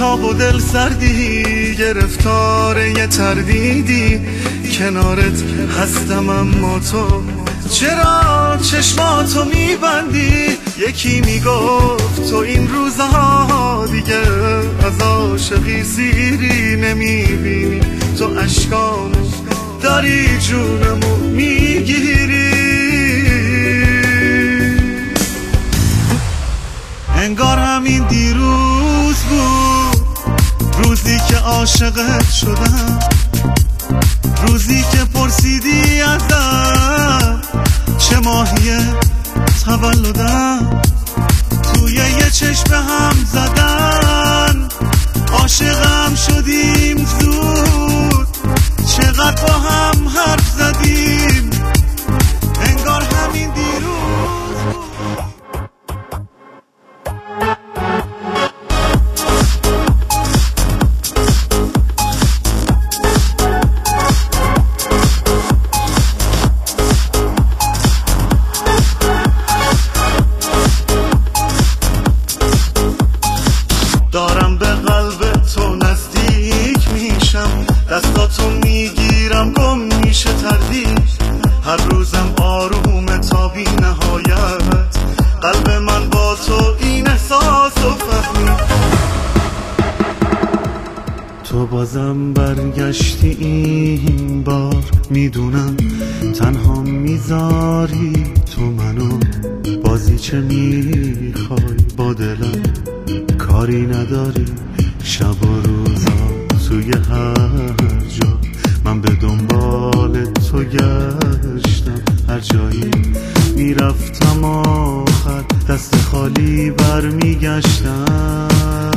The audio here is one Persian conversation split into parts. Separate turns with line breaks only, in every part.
بیتاب و دل سردی، گرفتار یه تردیدی، کنارت هستم اما تو چرا چشماتو میبندی؟ یکی میگفت تو این روزها دیگه از عاشقی سیری نمیبینی، تو اشکامو داری جونمو میگیری. انگار همین دیروز بود روزی که عاشقت شدم، روزی که پرسیدی ازم چه ماهیه تولدم، توی یه چشم هم زدن عاشقم شدیم زود، چقدر با هم حرف زدیم انگار همین دیروز بود. دارم به قلب تو نزدیک میشم، دستاتو میگیرم گم میشه تردید، هر روزم آرومه تا بی نهایت، قلب من با تو این احساسو فهمید. تو بازم برگشتی این بار، میدونم تنها میذاری تو منو، بازی چه میخوای با دلم، کاری نداری شب و روزا توی هر جا، من به دنبال تو گشتم هر جایی میرفتم آخر دست خالی برمیگشتم.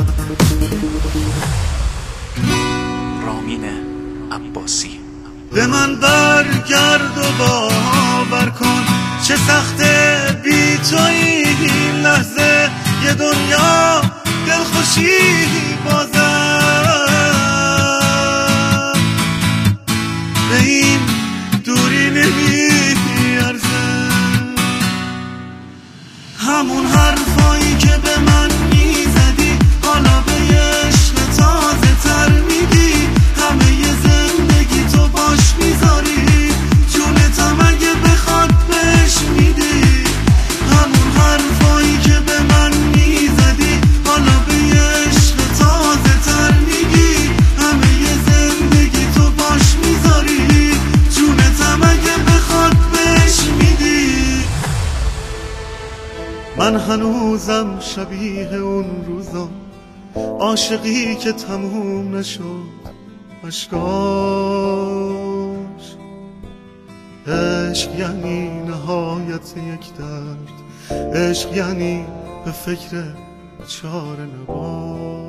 رامین عباسی.
به من برگرد و باور کن چه سخته بی تویی این لحظه، یه دنیا دلخوشی بازم به این دوری نمیارزه. همون حرفایی که به من میزدی حالا به عشق تازه تر میگی، همه ی زندگی تو باش میذاری، جونتم اگه بخواد بهش میدی. همون حرفایی که به من میزدی حالا به عشق تازه تر میگی، همه ی زندگی تو باش میذاری، جونتم اگه بخواد بهش میدی. من هنوزم شبیه اون روزا، عاشقی که تموم نشد اشکاش. عشق یعنی نهایت یک درد، عشق یعنی به فکر چاره نباش.